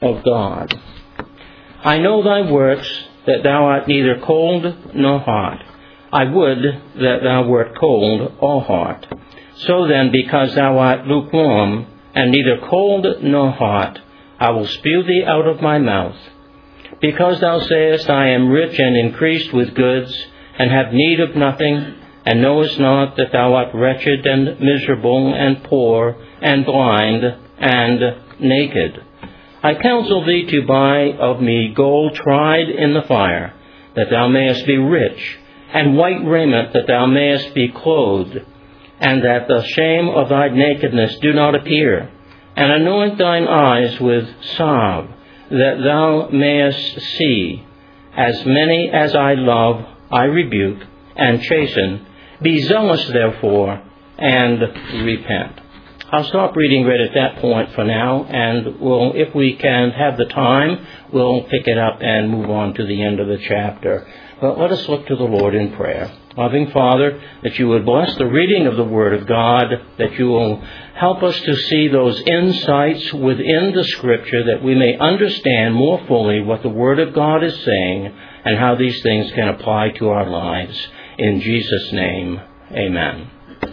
of God. I know thy works, that thou art neither cold nor hot. I would that thou wert cold or hot. So then, because thou art lukewarm, and neither cold nor hot, I will spew thee out of my mouth. Because thou sayest, I am rich and increased with goods, and have need of nothing, and knowest not that thou art wretched and miserable and poor and blind and naked. I counsel thee to buy of me gold tried in the fire, that thou mayest be rich, and white raiment, that thou mayest be clothed, and that the shame of thy nakedness do not appear. And anoint thine eyes with salve, that thou mayest see. As many as I love, I rebuke and chasten. Be zealous, therefore, and repent. I'll stop reading right at that point for now, and we'll, if we can have the time, we'll pick it up and move on to the end of the chapter. But let us look to the Lord in prayer. Loving Father, that you would bless the reading of the Word of God, that you will help us to see those insights within the Scripture, that we may understand more fully what the Word of God is saying and how these things can apply to our lives. In Jesus' name, amen.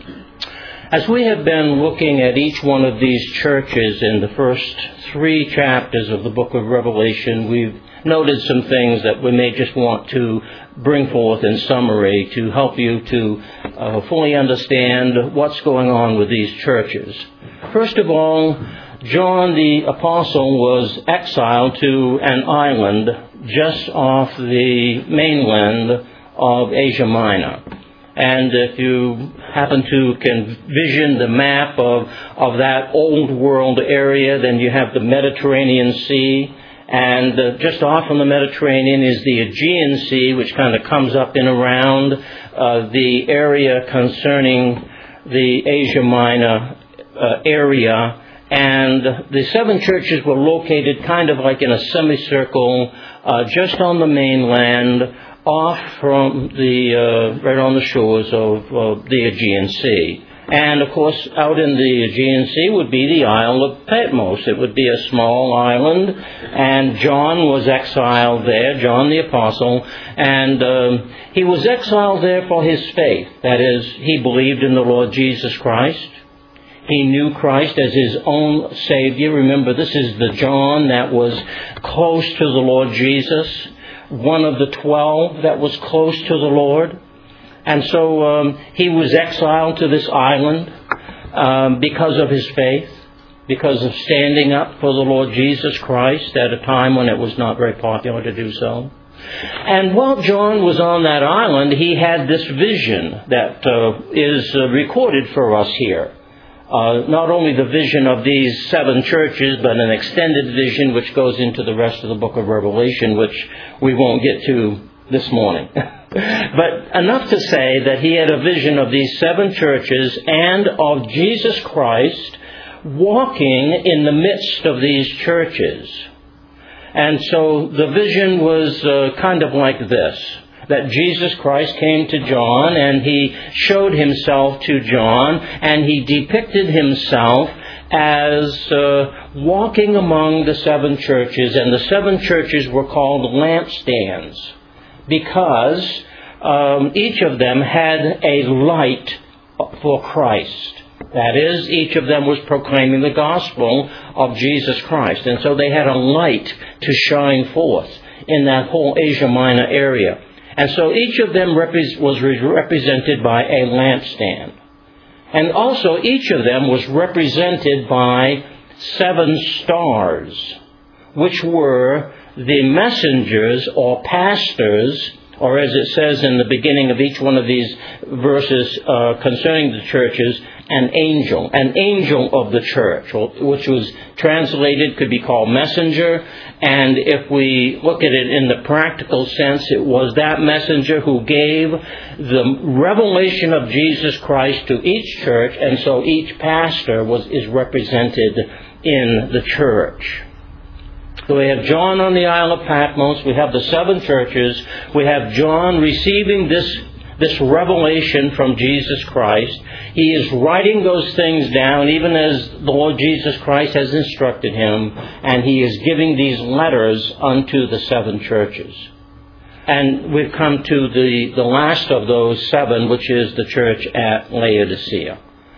As we have been looking at each one of these churches in the first 3 chapters of the book of Revelation, we've noted some things that we may just want to bring forth in summary to help you to fully understand what's going on with these churches. First of all, John the Apostle was exiled to an island just off the mainland of Asia Minor. And if you happen to can vision the map of that old world area, then you have the Mediterranean Sea. And just off from the Mediterranean is the Aegean Sea, which kind of comes up and around the area concerning the Asia Minor area. And the 7 churches were located kind of like in a semicircle just on the mainland, off from the right on the shores of the Aegean Sea. And, of course, out in the Aegean Sea would be the Isle of Patmos. It would be a small island, and John was exiled there, John the Apostle, and he was exiled there for his faith. That is, he believed in the Lord Jesus Christ. He knew Christ as his own Savior. Remember, this is the John that was close to the Lord Jesus, one of the 12 that was close to the Lord. And so he was exiled to this island because of his faith, because of standing up for the Lord Jesus Christ at a time when it was not very popular to do so. And while John was on that island, he had this vision that is recorded for us here. Not only the vision of these 7 churches, but an extended vision which goes into the rest of the book of Revelation, which we won't get to this morning. But enough to say that he had a vision of these 7 churches and of Jesus Christ walking in the midst of these churches. And so the vision was kind of like this, that Jesus Christ came to John and he showed himself to John, and he depicted himself as walking among the 7 churches, and the 7 churches were called lampstands, because each of them had a light for Christ. That is, each of them was proclaiming the gospel of Jesus Christ. And so they had a light to shine forth in that whole Asia Minor area. And so each of them was represented by a lampstand. And also each of them was represented by 7 stars, which were the messengers or pastors, or as it says in the beginning of each one of these verses concerning the churches, an angel of the church, which was translated, could be called messenger. And if we look at it in the practical sense, it was that messenger who gave the revelation of Jesus Christ to each church, and so each pastor is represented in the church. So we have John on the Isle of Patmos, we have the 7 churches, we have John receiving this revelation from Jesus Christ. He is writing those things down, even as the Lord Jesus Christ has instructed him, and he is giving these letters unto the 7 churches. And we've come to the last of those 7, which is the church at Laodicea.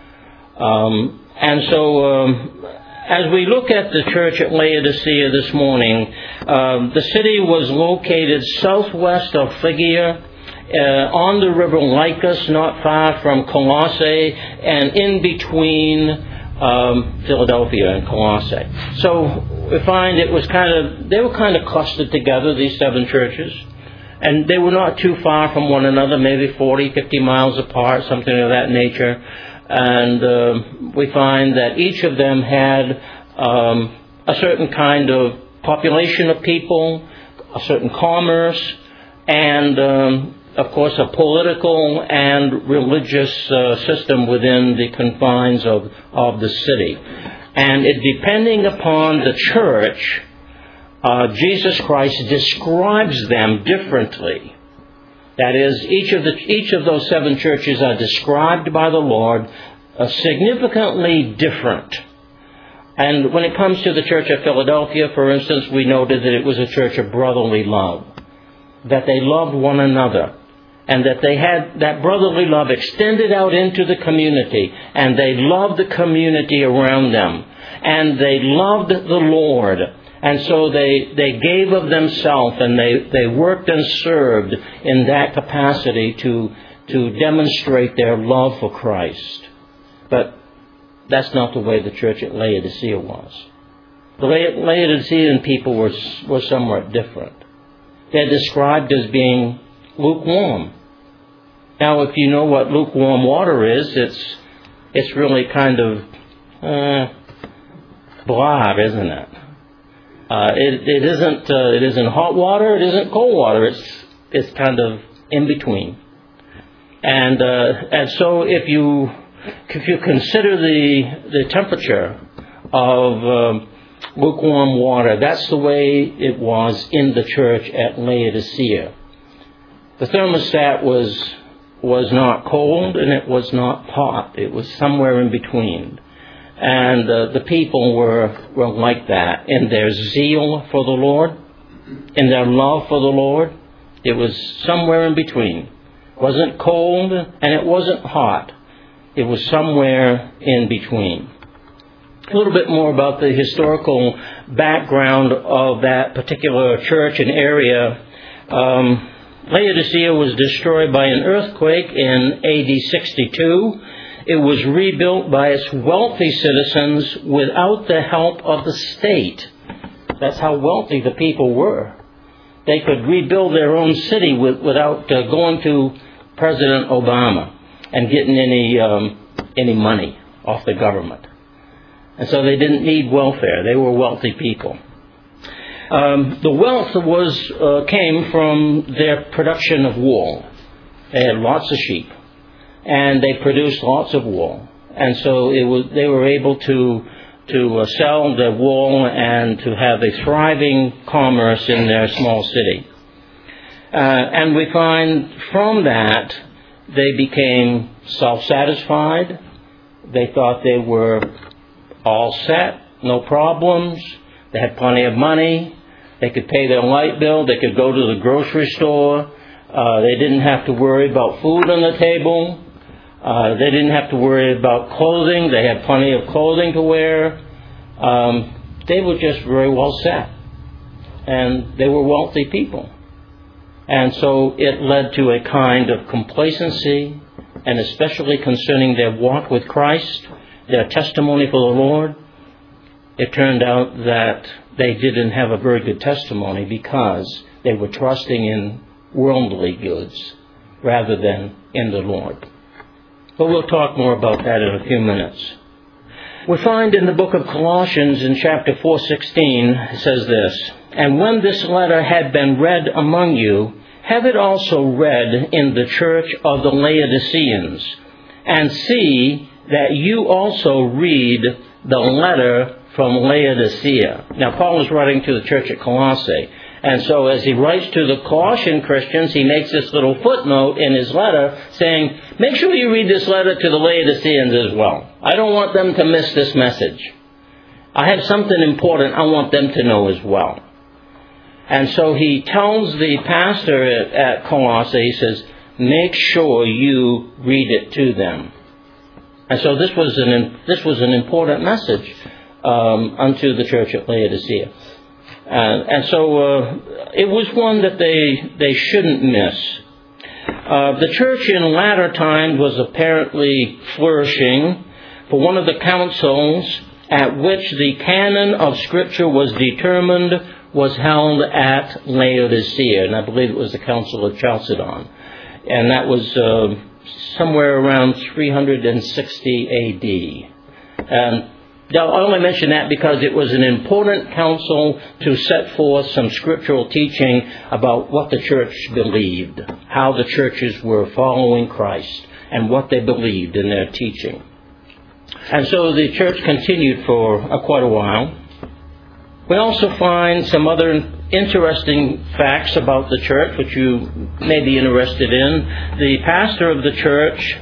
As we look at the church at Laodicea this morning, the city was located southwest of Phrygia, on the river Lycus, not far from Colossae, and in between Philadelphia and Colossae. So we find they were kind of clustered together, these 7 churches. And they were not too far from one another, maybe 40, 50 miles apart, something of that nature. And we find that each of them had a certain kind of population of people, a certain commerce, and, of course, a political and religious system within the confines of the city. And depending upon the church, Jesus Christ describes them differently. That is, each of those 7 churches are described by the Lord significantly different. And when it comes to the church of Philadelphia, for instance, we noted that it was a church of brotherly love, that they loved one another, and that they had that brotherly love extended out into the community, and they loved the community around them, and they loved the Lord. And so they gave of themselves, and they worked and served in that capacity to demonstrate their love for Christ. But that's not the way the church at Laodicea was. The Laodicean people were somewhat different. They're described as being lukewarm. Now, if you know what lukewarm water is, it's really kind of blah, isn't it? It isn't hot water. It isn't cold water. It's kind of in between. And so if you consider the temperature of lukewarm water, that's the way it was in the church at Laodicea. The thermostat was not cold and it was not hot. It was somewhere in between. And the people were like that in their zeal for the Lord, in their love for the Lord. It was somewhere in between. It wasn't cold and it wasn't hot. It was somewhere in between. A little bit more about the historical background of that particular church and area. Laodicea was destroyed by an earthquake in AD 62. It was rebuilt by its wealthy citizens without the help of the state. That's how wealthy the people were. They could rebuild their own city without going to President Obama and getting any money off the government. And so they didn't need welfare. They were wealthy people. The wealth came from their production of wool. They had lots of sheep. And they produced lots of wool, and so they were able to sell their wool and to have a thriving commerce in their small city. And we find from that they became self-satisfied. They thought they were all set, no problems. They had plenty of money. They could pay their light bill. They could go to the grocery store. They didn't have to worry about food on the table. They didn't have to worry about clothing. They had plenty of clothing to wear. They were just very well set. And they were wealthy people. And so it led to a kind of complacency, and especially concerning their walk with Christ, their testimony for the Lord. It turned out that they didn't have a very good testimony because they were trusting in worldly goods rather than in the Lord. But we'll talk more about that in a few minutes. We find in the book of Colossians in chapter 4:16, it says this, "And when this letter had been read among you, have it also read in the church of the Laodiceans, and see that you also read the letter from Laodicea." Now, Paul is writing to the church at Colossae, And so as he writes to the Colossian Christians, he makes this little footnote in his letter saying, make sure you read this letter to the Laodiceans as well. I don't want them to miss this message. I have something important I want them to know as well. And so he tells the pastor at Colossae, he says, make sure you read it to them. And so this was an important message unto the church at Laodicea. And so it was one that they shouldn't miss. The church in latter time was apparently flourishing, for one of the councils at which the canon of Scripture was determined was held at Laodicea, and I believe it was the Council of Chalcedon. And that was somewhere around 360 A.D. And I only mention that because it was an important council to set forth some scriptural teaching about what the church believed, how the churches were following Christ, and what they believed in their teaching. And so the church continued for quite a while. We also find some other interesting facts about the church, which you may be interested in. The pastor of the church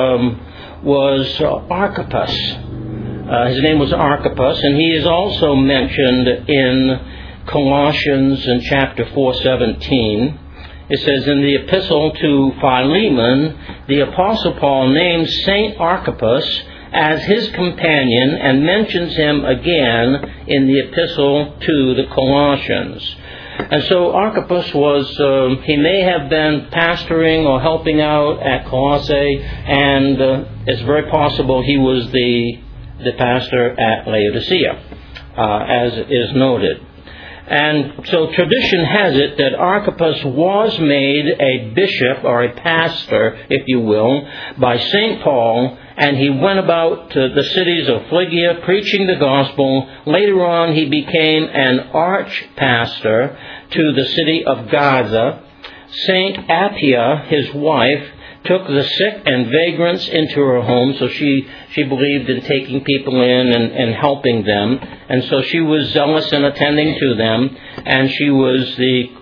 was Archippus. His name was Archippus, and he is also mentioned in Colossians in chapter 4:17. It says, in the epistle to Philemon, the Apostle Paul names Saint Archippus as his companion and mentions him again in the epistle to the Colossians. And so Archippus he may have been pastoring or helping out at Colossae, and it's very possible he was the pastor at Laodicea, as is noted. And so tradition has it that Archippus was made a bishop or a pastor, if you will, by St. Paul, and he went about to the cities of Phrygia preaching the gospel. Later on he became an arch-pastor to the city of Gaza. St. Appia, his wife, took the sick and vagrants into her home, so she believed in taking people in and helping them. And so she was zealous in attending to them, and she was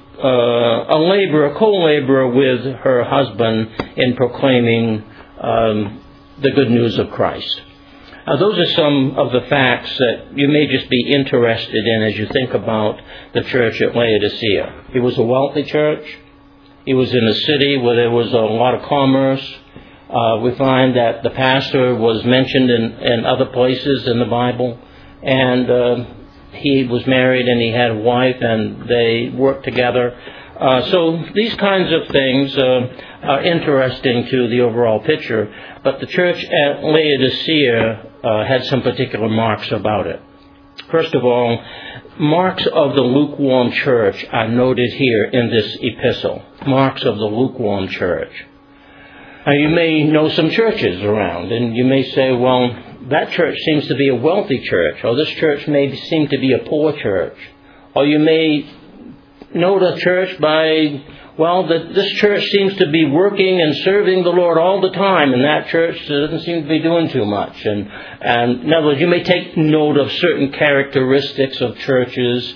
a co-laborer with her husband in proclaiming the good news of Christ. Those are some of the facts that you may just be interested in as you think about the church at Laodicea. It was a wealthy church. It was in a city where there was a lot of commerce. We find that the pastor was mentioned in other places in the Bible. And he was married and he had a wife and they worked together. So these kinds of things are interesting to the overall picture. But the church at Laodicea had some particular marks about it. First of all, marks of the lukewarm church are noted here in this epistle. Marks of the lukewarm church. Now, you may know some churches around, and you may say, well, that church seems to be a wealthy church, or this church may seem to be a poor church. Or you may know the church by, well, this church seems to be working and serving the Lord all the time, and that church doesn't seem to be doing too much. And in other words, you may take note of certain characteristics of churches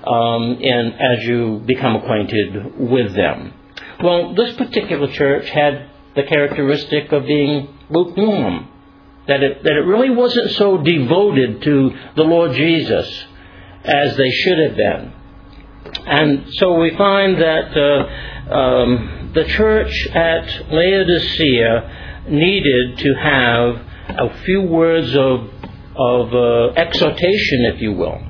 as you become acquainted with them. Well, this particular church had the characteristic of being lukewarm, that it really wasn't so devoted to the Lord Jesus as they should have been. And so we find that the church at Laodicea needed to have a few words of exhortation, if you will,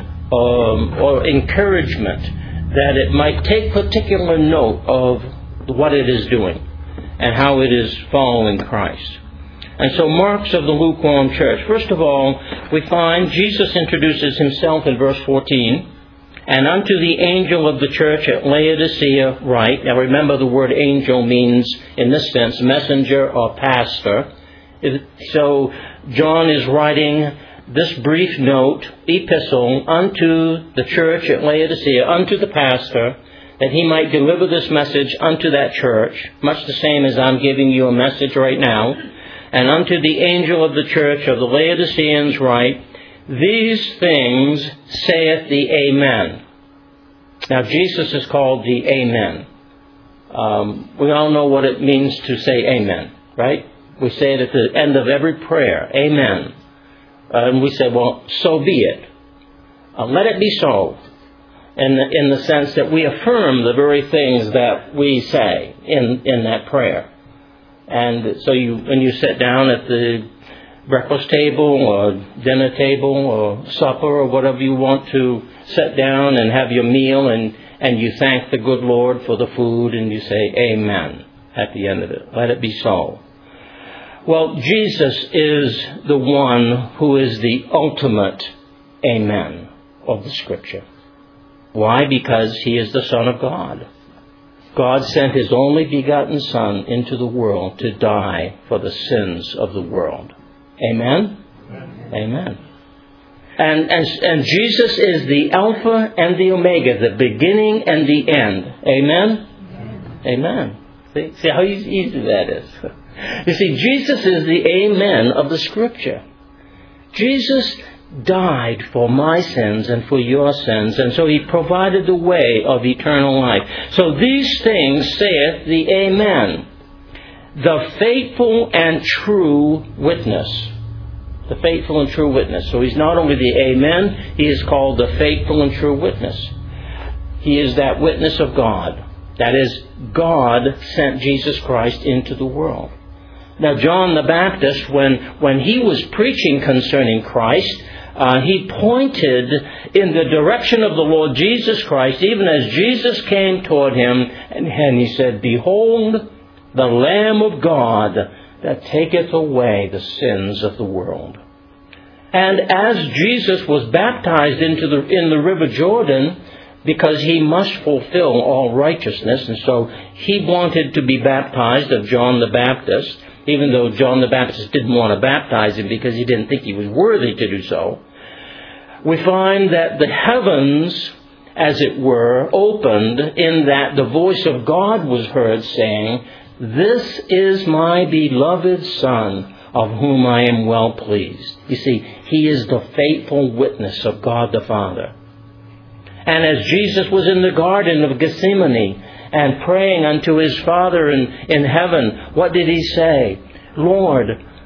or encouragement, that it might take particular note of what it is doing and how it is following Christ. And so marks of the lukewarm church. First of all, we find Jesus introduces himself in verse 14. And unto the angel of the church at Laodicea write. Now remember, the word angel means, in this sense, messenger or pastor. So John is writing this brief note, epistle, unto the church at Laodicea, unto the pastor, that he might deliver this message unto that church, much the same as I'm giving you a message right now. And unto the angel of the church of the Laodiceans write, these things saith the Amen, Now, Jesus is called the Amen. We all know what it means to say Amen, right? We say it at the end of every prayer, Amen. And we say, well, so be it. Let it be so. In the sense that we affirm the very things that we say in that prayer. And so when you sit down at the breakfast table or dinner table or supper or whatever you want to sit down and have your meal and you thank the good Lord for the food and you say Amen at the end of it. Let it be so. Well, Jesus is the one who is the ultimate Amen of the Scripture. Why? Because He is the Son of God. God sent His only begotten Son into the world to die for the sins of the world. Amen? Amen. And Jesus is the Alpha and the Omega, the beginning and the end. Amen? Amen. See how easy that is. You see, Jesus is the Amen of the Scripture. Jesus died for my sins and for your sins, and so He provided the way of eternal life. So these things saith the Amen, the faithful and true witness. The faithful and true witness. So He's not only the Amen, He is called the faithful and true witness. He is that witness of God. That is, God sent Jesus Christ into the world. Now, John the Baptist, when he was preaching concerning Christ, he pointed in the direction of the Lord Jesus Christ, even as Jesus came toward him, and he said, "Behold, the Lamb of God that taketh away the sins of the world." And as Jesus was baptized in the river Jordan, because He must fulfill all righteousness, and so He wanted to be baptized of John the Baptist, even though John the Baptist didn't want to baptize him because he didn't think he was worthy to do so. We find that the heavens, as it were, opened in that the voice of God was heard saying, "This is my beloved Son, of whom I am well pleased." You see, He is the faithful witness of God the Father. And as Jesus was in the Garden of Gethsemane and praying unto His Father in heaven, what did He say? "Lord,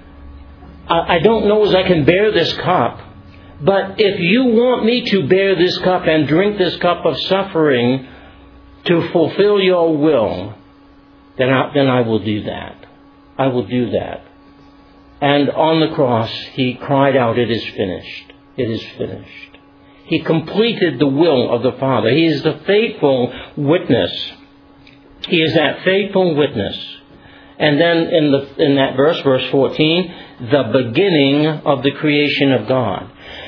I don't know as I can bear this cup, but if you want me to bear this cup and drink this cup of suffering to fulfill your will, then I will do that. I will do that." And on the cross, He cried out, "It is finished. It is finished." He completed the will of the Father. He is the faithful witness. He is that faithful witness. And then in that verse 14, the beginning of the creation of God.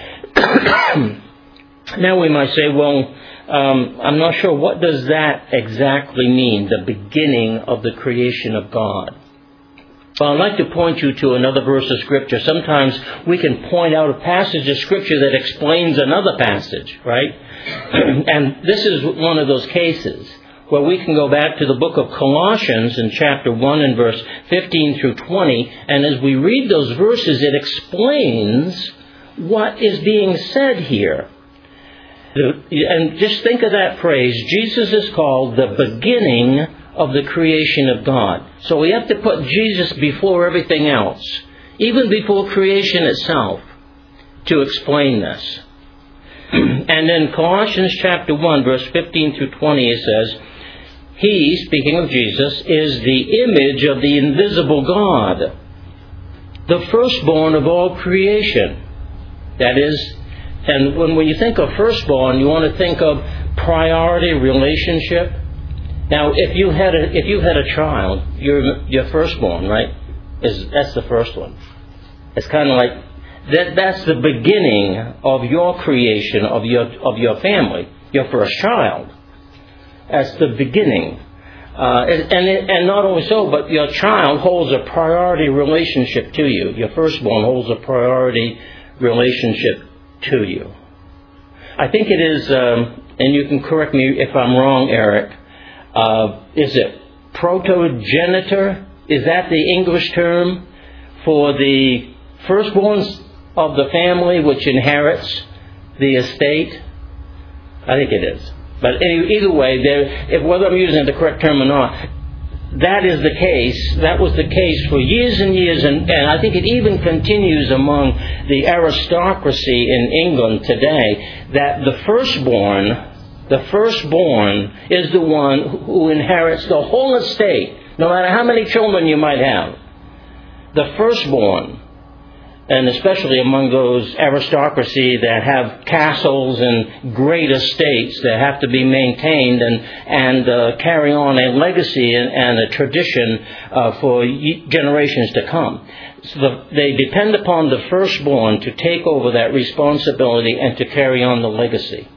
Now we might say, well, I'm not sure, what does that exactly mean, the beginning of the creation of God? Well, I'd like to point you to another verse of Scripture. Sometimes we can point out a passage of Scripture that explains another passage, right? And this is one of those cases where we can go back to the book of Colossians in chapter 1 and verse 15 through 20. And as we read those verses, it explains what is being said here. And just think of that phrase. Jesus is called the beginning of the creation of God. So we have to put Jesus before everything else, even before creation itself, to explain this. And in Colossians chapter 1, verse 15 through 20, it says, "He," speaking of Jesus, "is the image of the invisible God, the firstborn of all creation." That is, and when you think of firstborn, you want to think of priority relationship. Now, if you had a child, your firstborn, right? That's the first one. It's kind of like that's the beginning of your creation of your family, your first child. That's the beginning, and not only so, but your child holds a priority relationship to you. Your firstborn holds a priority relationship to you. I think it is, and you can correct me if I'm wrong, Eric. Is it protogenitor? Is that the English term for the firstborns of the family which inherits the estate? I think it is. But either way, whether I'm using the correct term or not, that is the case. That was the case for years and years, and I think it even continues among the aristocracy in England today, that the firstborn is the one who inherits the whole estate, no matter how many children you might have. The firstborn, and especially among those aristocracy that have castles and great estates that have to be maintained and carry on a legacy and a tradition for generations to come. So they depend upon the firstborn to take over that responsibility and to carry on the legacy.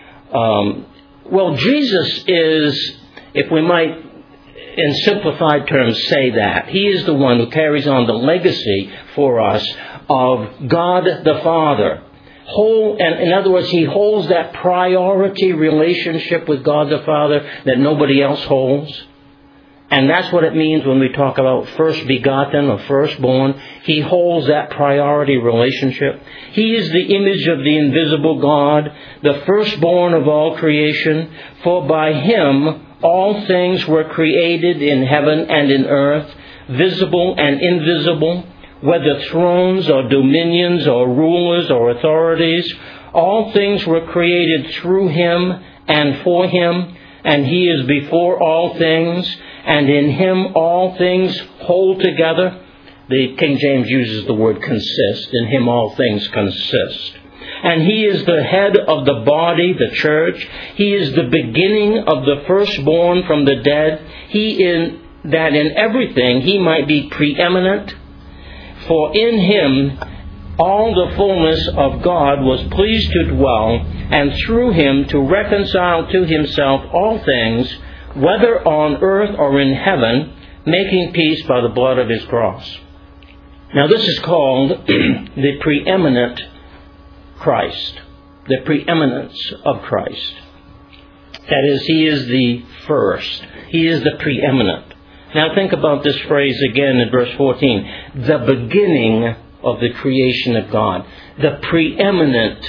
Well, Jesus is, if we might in simplified terms say that, He is the one who carries on the legacy for us of God the Father. In other words, He holds that priority relationship with God the Father that nobody else holds. And that's what it means when we talk about first begotten or firstborn. He holds that priority relationship. He is the image of the invisible God, the firstborn of all creation. For by Him all things were created in heaven and in earth, visible and invisible, whether thrones or dominions or rulers or authorities. All things were created through Him and for Him, and He is before all things, and in Him all things hold together. The King James uses the word consist. In Him all things consist. And He is the head of the body, the church. He is the beginning of the firstborn from the dead. That in everything He might be preeminent. For in Him all the fullness of God was pleased to dwell, and through Him to reconcile to Himself all things, whether on earth or in heaven, making peace by the blood of His cross. Now this is called the preeminent Christ, the preeminence of Christ. That is, He is the first. He is the preeminent. Now think about this phrase again in verse 14. The beginning of the creation of God. The preeminent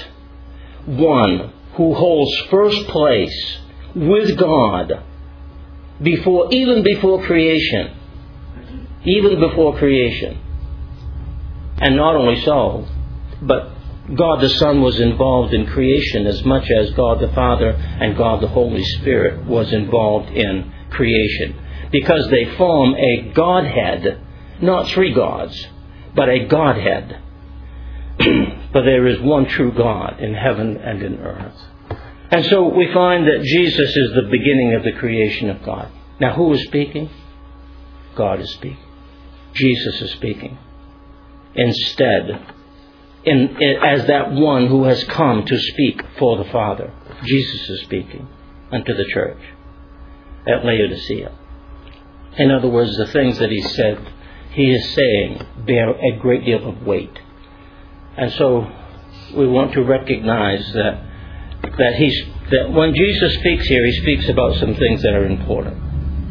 one who holds first place with God even before creation. Even before creation. And not only so, but God the Son was involved in creation as much as God the Father and God the Holy Spirit was involved in creation. Because they form a Godhead, not three gods, but a Godhead. For there is one true God in heaven and in earth. And so we find that Jesus is the beginning of the creation of God. Now who is speaking? God is speaking. Jesus is speaking. Instead, as that one who has come to speak for the Father, Jesus is speaking unto the church at Laodicea. In other words, the things that He said, He is saying, bear a great deal of weight. And so we want to recognize that when Jesus speaks here, He speaks about some things that are important.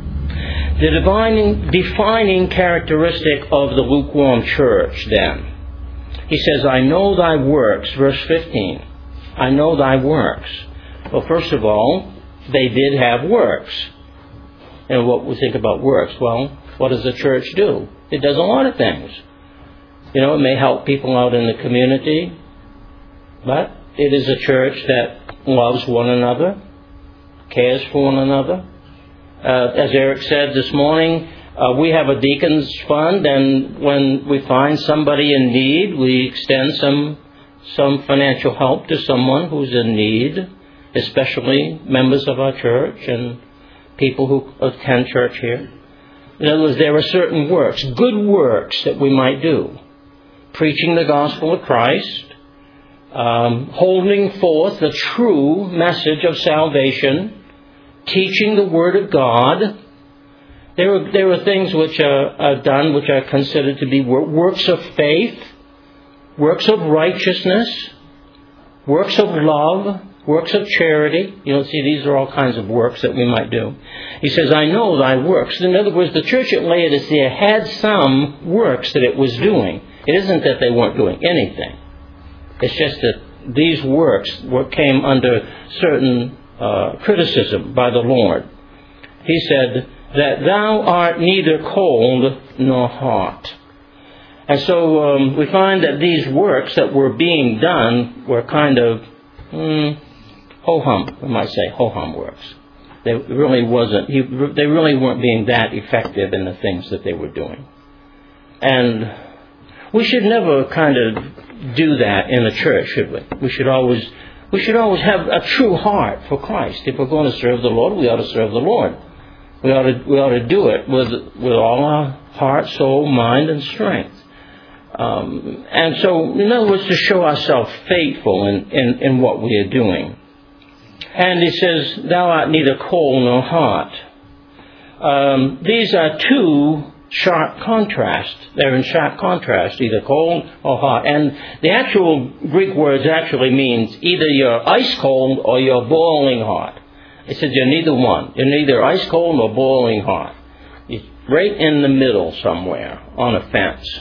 The defining characteristic of the lukewarm church, then, He says, I know thy works, verse 15. I know thy works. Well, first of all, they did have works. And what we think about works, well, what does the church do? It does a lot of things. It may help people out in the community, but it is a church that loves one another, cares for one another. As Eric said this morning, we have a deacons fund, and when we find somebody in need, we extend some financial help to someone who's in need, especially members of our church and people who attend church here. In other words, there are certain works, good works that we might do. Preaching the gospel of Christ, holding forth the true message of salvation, teaching the Word of God. There are things which are done which are considered to be works of faith, works of righteousness, works of love, works of charity. These are all kinds of works that we might do. He says, I know thy works. In other words, the church at Laodicea had some works that it was doing. It isn't that they weren't doing anything. It's just that these works came under certain criticism by the Lord. He said, that thou art neither cold nor hot. And so we find that these works that were being done were kind of ho-hum, we might say, ho-hum works. They really weren't being that effective in the things that they were doing. And we should never kind of do that in the church, should we? We should always have a true heart for Christ. If we're going to serve the Lord, we ought to serve the Lord. We ought to do it with all our heart, soul, mind, and strength. And so, in other words, to show ourselves faithful in what we are doing. And he says, thou art neither cold nor hot. These are two sharp contrasts. They're in sharp contrast, either cold or hot. And the actual Greek words actually means either you're ice cold or you're boiling hot. It says you're neither one. You're neither ice cold nor boiling hot. You're right in the middle somewhere on a fence.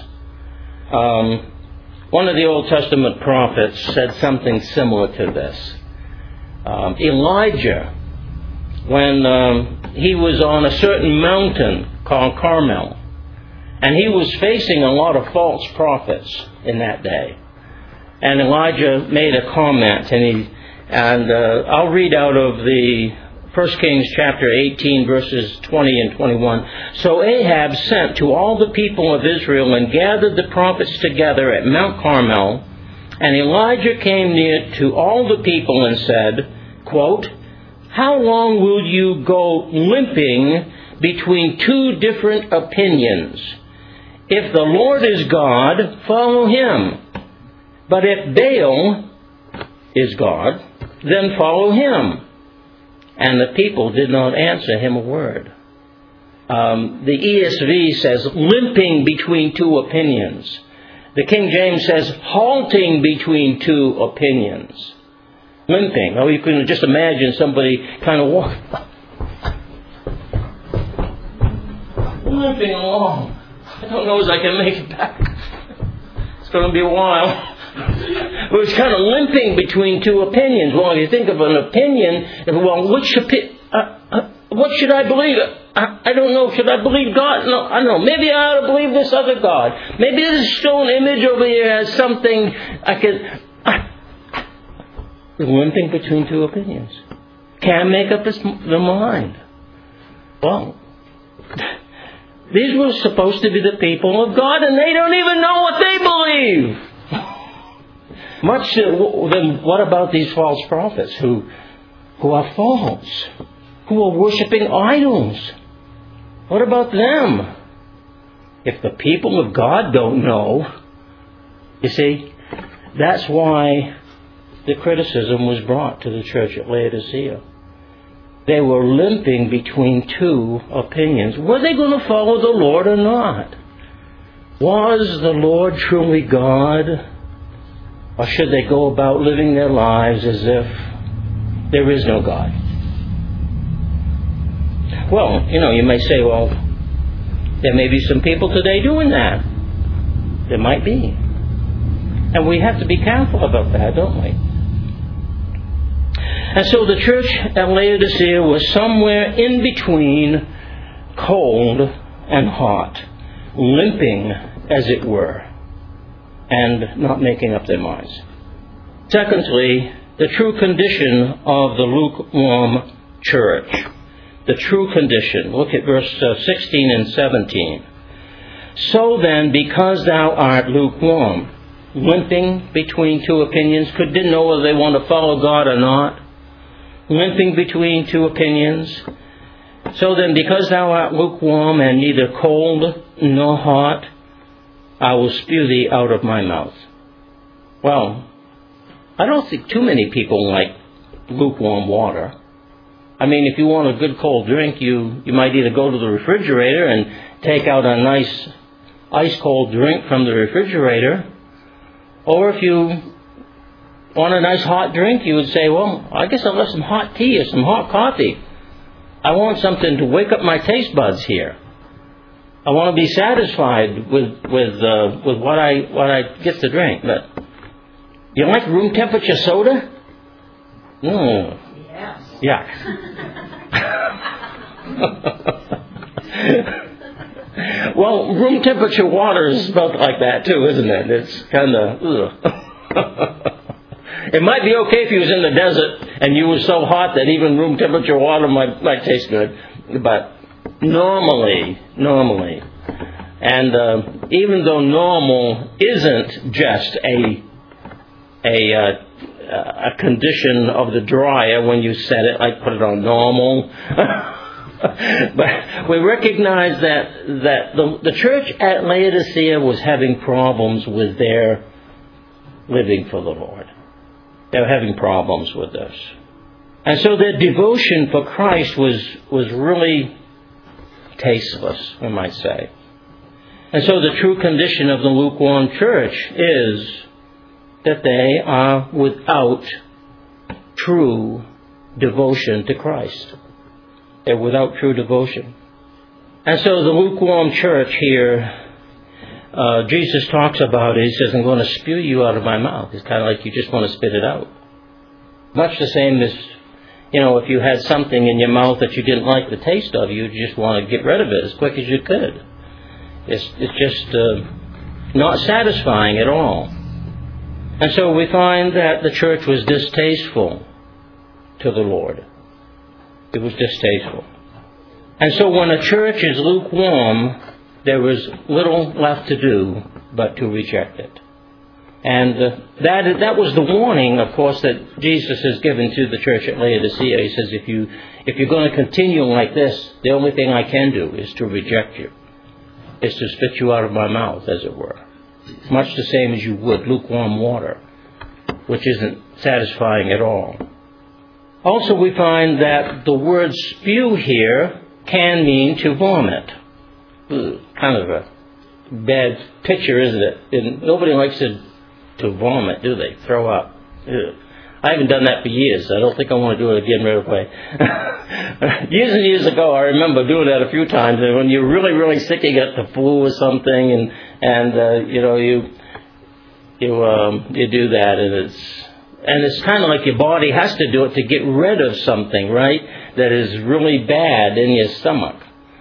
One of the Old Testament prophets said something similar to this. Elijah, when he was on a certain mountain called Carmel, and he was facing a lot of false prophets in that day. And Elijah made a comment, and I'll read out of the 1 Kings chapter 18, verses 20 and 21. So Ahab sent to all the people of Israel and gathered the prophets together at Mount Carmel. And Elijah came near to all the people and said, quote, how long will you go limping between two different opinions? If the Lord is God, follow him. But if Baal is God, then follow him. And the people did not answer him a word. The ESV says, limping between two opinions. The King James says, halting between two opinions. Limping. Oh, you can just imagine somebody kind of walking, limping along. I don't know as I can make it back. It's going to be a while. It was kind of limping between two opinions. Well, if you think of an opinion, well, what should I believe? I don't know. Should I believe God? No, I don't know. Maybe I ought to believe this other God. Maybe this stone image over here has something I could... limping between two opinions. Can't make up the mind. Well, these were supposed to be the people of God, and they don't even know what they believe. Much then, what about these false prophets who are false, who are worshiping idols? What about them? If the people of God don't know, you see, that's why the criticism was brought to the church at Laodicea. They were limping between two opinions. Were they going to follow the Lord or not? Was the Lord truly God? Or should they go about living their lives as if there is no God? Well, you may say, well, there may be some people today doing that. There might be. And we have to be careful about that, don't we? And so the church at Laodicea was somewhere in between cold and hot, limping, as it were, and not making up their minds. Secondly, the true condition of the lukewarm church. The true condition. Look at verse 16 and 17. So then, because thou art lukewarm, limping between two opinions, didn't know whether they want to follow God or not, limping between two opinions. So then, because thou art lukewarm and neither cold nor hot, I will spew thee out of my mouth. Well, I don't think too many people like lukewarm water. I mean, if you want a good cold drink, you might either go to the refrigerator and take out a nice ice cold drink from the refrigerator, or if you want a nice hot drink, you would say, well, I guess I'll have some hot tea or some hot coffee. I want something to wake up my taste buds here. I want to be satisfied with what I get to drink. But you like room temperature soda? No. Yes. Yeah. Well, room temperature water is spelled like that too, isn't it? It's kind of, It might be okay if you was in the desert and you were so hot that even room temperature water might taste good. But normally, and even though normal isn't just a condition of the dryer when you set it, like put it on normal. But we recognize that the church at Laodicea was having problems with their living for the Lord. They were having problems with this. And so their devotion for Christ was really tasteless, we might say. And so the true condition of the lukewarm church is that they are without true devotion to Christ. They're without true devotion. And so the lukewarm church here, Jesus talks about it. He says, I'm going to spew you out of my mouth. It's kind of like you just want to spit it out. Much the same as, if you had something in your mouth that you didn't like the taste of, you just want to get rid of it as quick as you could. It's just not satisfying at all. And so we find that the church was distasteful to the Lord. It was distasteful. And so when a church is lukewarm, there was little left to do but to reject it. And that was the warning, of course, that Jesus has given to the church at Laodicea. He says, if you're going to continue like this, the only thing I can do is to reject you, is to spit you out of my mouth, as it were. Much the same as you would lukewarm water, which isn't satisfying at all. Also, we find that the word spew here can mean to vomit. Kind of a bad picture, isn't it? And nobody likes to vomit, do they? Throw up. I haven't done that for years. I don't think I want to do it again right away. Years and years ago, I remember doing that a few times. And when you're really, really sick, you get the flu or something, and you do that, and it's kind of like your body has to do it to get rid of something, right? That is really bad in your stomach.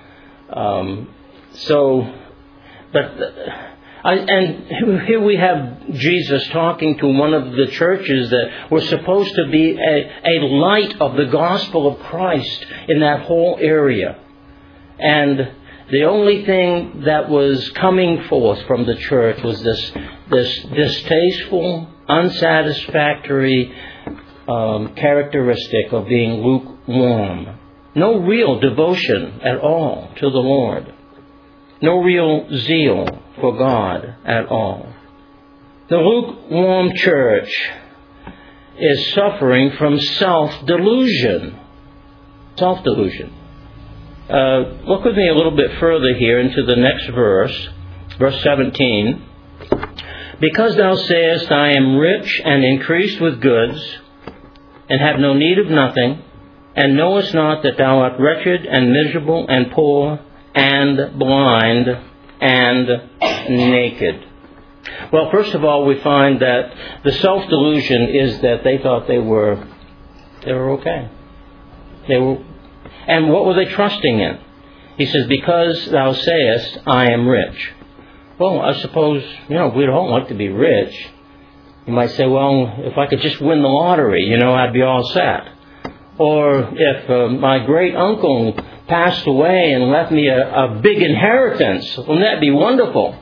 And here we have Jesus talking to one of the churches that were supposed to be a light of the gospel of Christ in that whole area. And the only thing that was coming forth from the church was this distasteful, unsatisfactory characteristic of being lukewarm. No real devotion at all to the Lord. No real zeal for God at all. The lukewarm church is suffering from self-delusion. Self-delusion. Look with me a little bit further here into the next verse 17. Because thou sayest, I am rich and increased with goods, and have no need of nothing, and knowest not that thou art wretched and miserable and poor and blind and naked. Well, first of all, we find that the self-delusion is that they thought they were okay. And what were they trusting in? He says, because thou sayest, I am rich. Well, I suppose, we'd all like to be rich. You might say, well, if I could just win the lottery, I'd be all set. Or if my great uncle passed away and left me a big inheritance, wouldn't that be wonderful?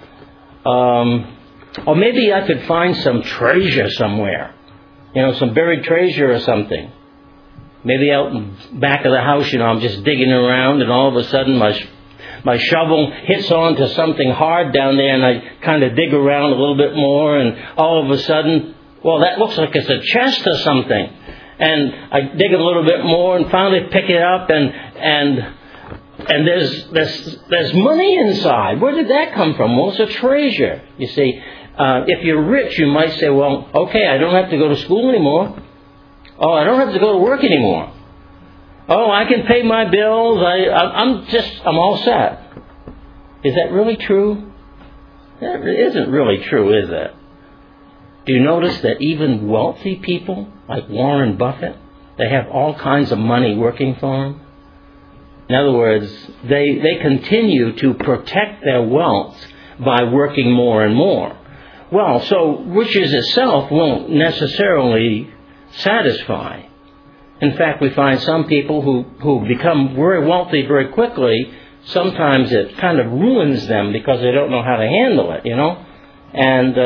Or maybe I could find some treasure somewhere, some buried treasure or something. Maybe out in back of the house, I'm just digging around, and all of a sudden my shovel hits onto something hard down there, and I kind of dig around a little bit more, and all of a sudden, well, that looks like it's a chest or something. And I dig a little bit more and finally pick it up, and there's money inside. Where did that come from? Well, it's a treasure. You see, if you're rich, you might say, well, okay, I don't have to go to school anymore. Oh, I don't have to go to work anymore. Oh, I can pay my bills. I'm all set. Is that really true? That isn't really true, is it? Do you notice that even wealthy people, like Warren Buffett, They have all kinds of money working for them. In other words, they continue to protect their wealth by working more and more. Well, so riches itself won't necessarily satisfy. In fact, we find some people who become very wealthy very quickly, sometimes it kind of ruins them because they don't know how to handle it, And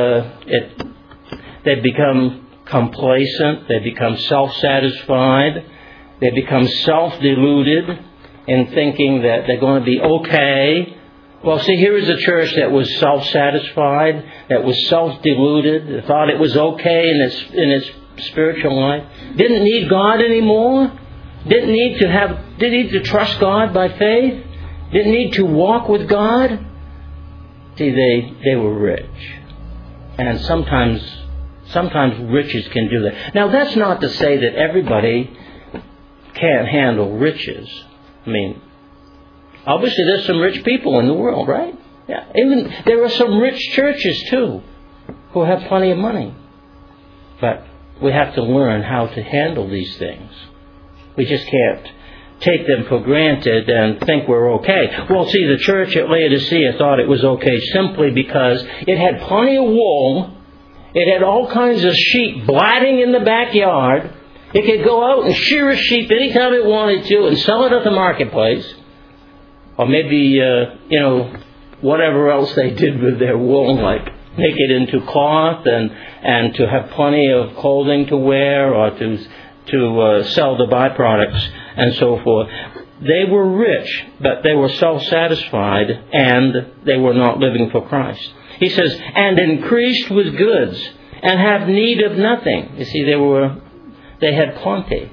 they become complacent, they become self-satisfied, they become self-deluded in thinking that they're going to be okay. Well, see, here is a church that was self-satisfied, that was self-deluded, that thought it was okay in its spiritual life, didn't need God anymore, didn't need to trust God by faith, didn't need to walk with God. See, they were rich. And sometimes riches can do that. Now, that's not to say that everybody can't handle riches. I mean, obviously there's some rich people in the world, right? Yeah. Even there are some rich churches too who have plenty of money. But we have to learn how to handle these things. We just can't take them for granted and think we're okay. Well, see, the church at Laodicea thought it was okay simply because it had plenty of wool. It had all kinds of sheep blatting in the backyard. It could go out and shear a sheep anytime it wanted to and sell it at the marketplace. Or maybe, whatever else they did with their wool, like make it into cloth and to have plenty of clothing to wear or to sell the byproducts and so forth. They were rich, but they were self-satisfied and they were not living for Christ. He says, and increased with goods and have need of nothing. You see, they had plenty.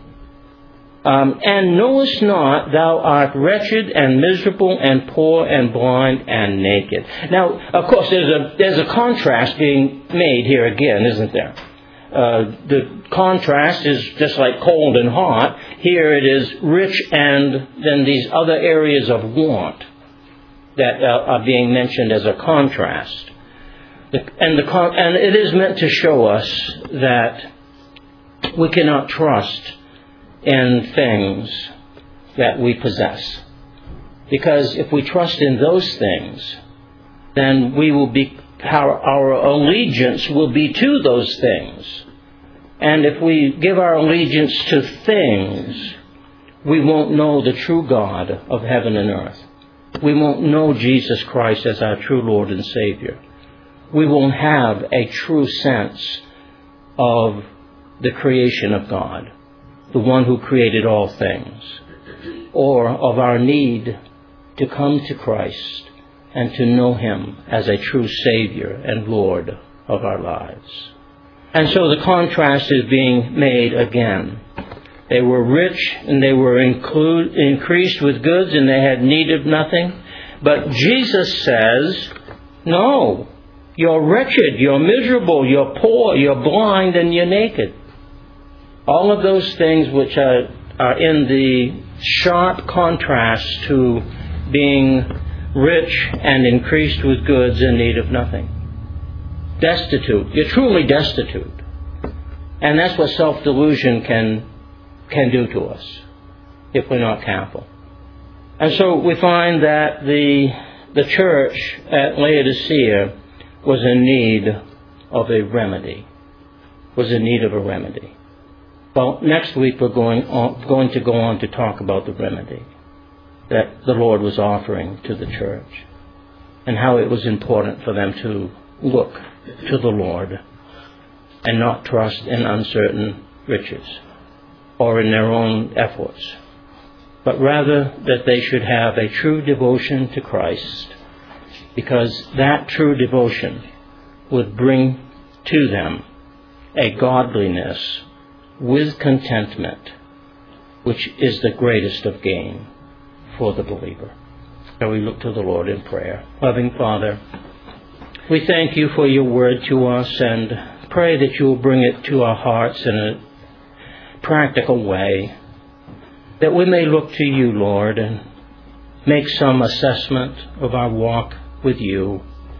And knowest not thou art wretched and miserable and poor and blind and naked. Now, of course, there's a contrast being made here again, isn't there? The contrast is just like cold and hot. Here it is rich and then these other areas of want that are being mentioned as a contrast. And it is meant to show us that we cannot trust in things that we possess. Because if we trust in those things, then our allegiance will be to those things. And if we give our allegiance to things, we won't know the true God of heaven and earth. We won't know Jesus Christ as our true Lord and Savior. We won't have a true sense of the creation of God, the one who created all things, or of our need to come to Christ and to know Him as a true Savior and Lord of our lives. And so the contrast is being made again. They were rich and they were increased with goods and they had need of nothing. But Jesus says, no, you're wretched, you're miserable, you're poor, you're blind, and you're naked. All of those things which are in the sharp contrast to being rich and increased with goods and need of nothing. Destitute. You're truly destitute. And that's what self-delusion can do to us if we're not careful. And so we find that the church at Laodicea was in need of a remedy. Was in need of a remedy. Well, next week we're going to go on to talk about the remedy that the Lord was offering to the church and how it was important for them to look to the Lord and not trust in uncertain riches or in their own efforts, but rather that they should have a true devotion to Christ, because that true devotion would bring to them a godliness with contentment, which is the greatest of gain for the believer. So we look to the Lord in prayer. Loving Father, we thank you for your word to us and pray that you will bring it to our hearts in a practical way, that we may look to you, Lord, and make some assessment of our walk with you.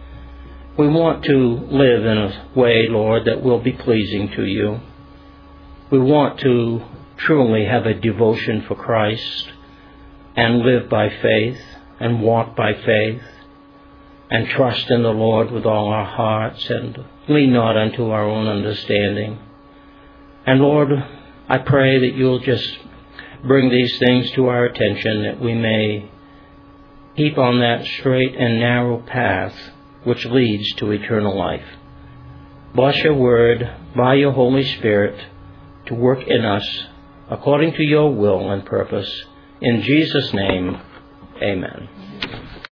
We want to live in a way, Lord, that will be pleasing to you. We want to truly have a devotion for Christ and live by faith and walk by faith and trust in the Lord with all our hearts and lean not unto our own understanding. And Lord, I pray that you'll just bring these things to our attention, that we may keep on that straight and narrow path which leads to eternal life. Bless your word by your Holy Spirit to work in us according to your will and purpose. In Jesus' name, amen.